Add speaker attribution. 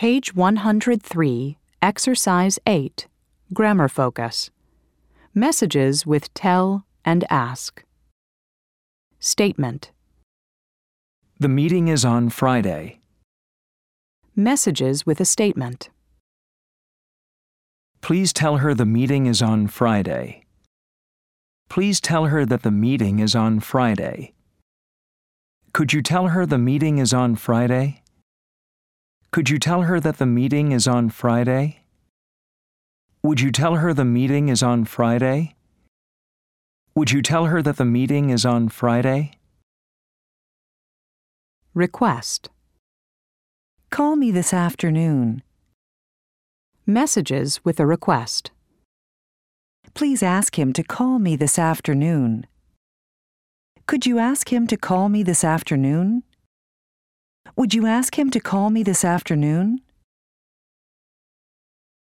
Speaker 1: Page 103, Exercise 8, Grammar Focus. Messages with tell and ask. Statement.
Speaker 2: The meeting is on Friday.
Speaker 1: Messages with a statement.
Speaker 2: Please tell her the meeting is on Friday. Please tell her that the meeting is on Friday. Could you tell her the meeting is on Friday? Could you tell her that the meeting is on Friday? Would you tell her the meeting is on Friday? Would you tell her that the meeting is on Friday?
Speaker 1: Request.
Speaker 3: Call me this afternoon.
Speaker 1: Messages with a request.
Speaker 3: Please ask him to call me this afternoon. Could you ask him to call me this afternoon? Would you ask him to call me this afternoon?